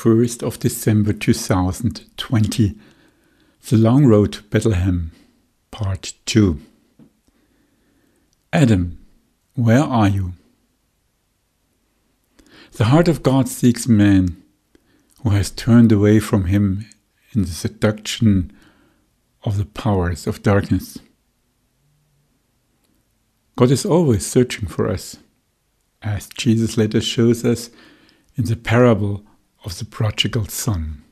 1st of December 2020. The Long Road to Bethlehem, Part 2. Adam, where are you? The heart of God seeks man who has turned away from him in the seduction of the powers of darkness. God is always searching for us, as Jesus later shows us in the parable of the prodigal son.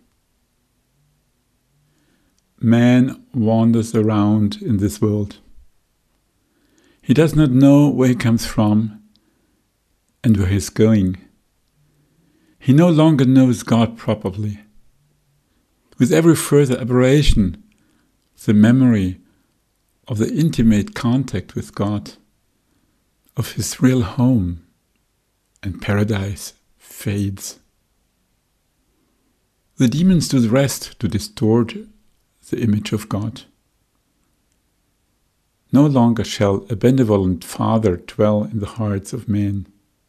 Man wanders around in this world. He does not know where he comes from and where he is going. He no longer knows God properly. With every further aberration, the memory of the intimate contact with God, of his real home and paradise, fades. The demons do the rest to distort the image of God. No longer shall a benevolent Father dwell in the hearts of men.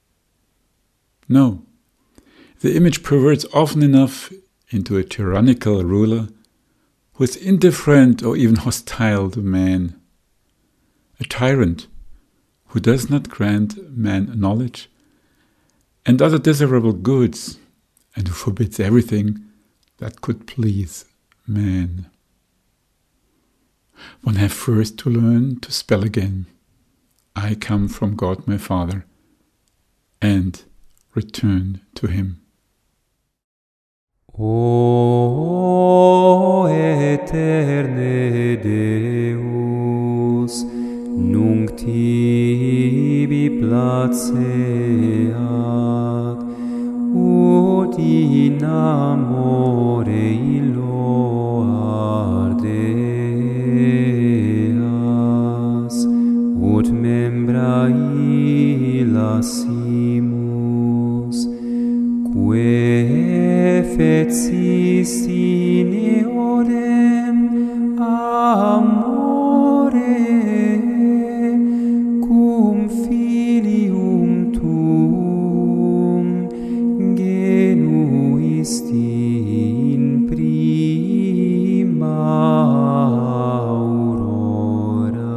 No, the image perverts often enough into a tyrannical ruler who is indifferent or even hostile to man, a tyrant who does not grant man knowledge and other desirable goods, and who forbids everything that could please man. One has first to learn to spell again, I come from God my Father, and return to him. O eterne Deus, nunc tibi placeat, ut in amore illo ardeas, ut membra illa simus, quae fecist in eodem amore cum filium tuum genuisti in prima aurora.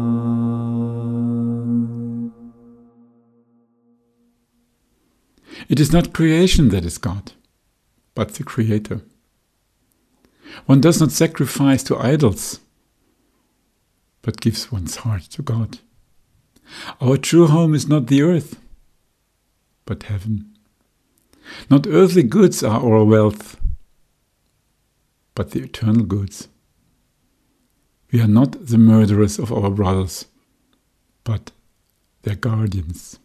It is not creation that is God, but the Creator. One does not sacrifice to idols, but gives one's heart to God. Our true home is not the earth, but heaven. Not earthly goods are our wealth, but the eternal goods. We are not the murderers of our brothers, but their guardians.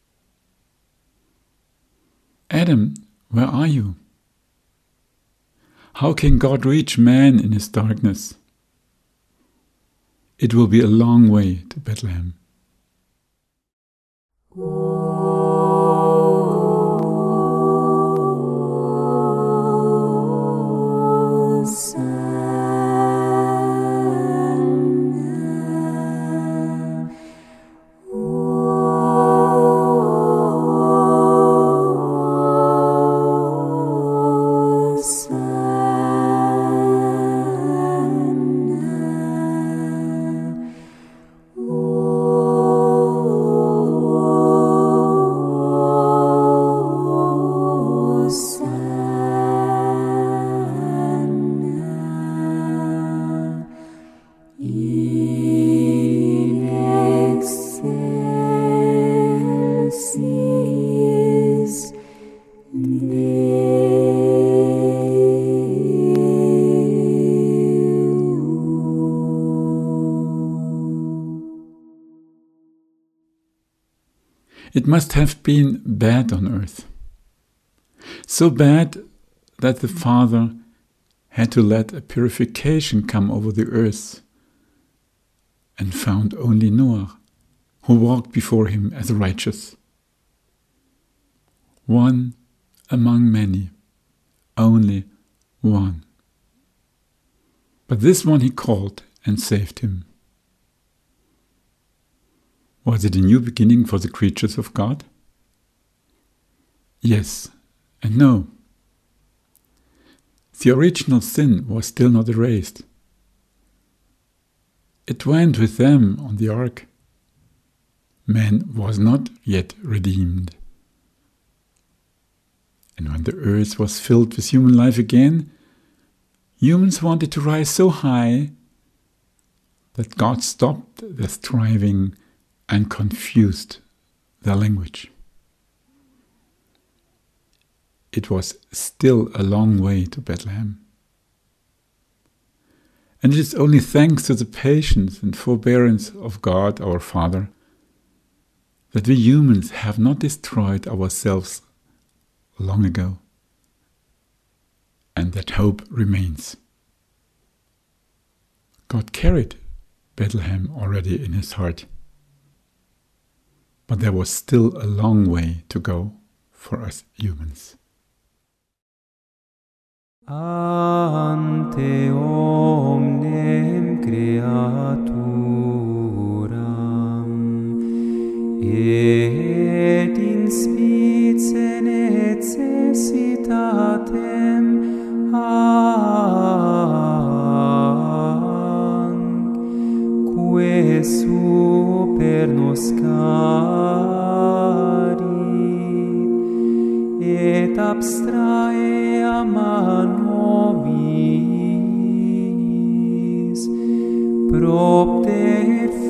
Adam, where are you? How can God reach man in his darkness? It will be a long way to Bethlehem. It must have been bad on earth. So bad that the Father had to let a purification come over the earth and found only Noah, who walked before him as righteous. One among many, only one. But this one he called and saved him. Was it a new beginning for the creatures of God? Yes and no. The original sin was still not erased. It went with them on the ark. Man was not yet redeemed. And when the earth was filled with human life again, humans wanted to rise so high that God stopped their striving and confused their language. It was still a long way to Bethlehem. And it is only thanks to the patience and forbearance of God our Father that we humans have not destroyed ourselves long ago, and that hope remains. God carried Bethlehem already in his heart, but there was still a long way to go for us humans. Ante omnem creaturam et in spice necessitatem que super nos carit et abstrae ama nobis propter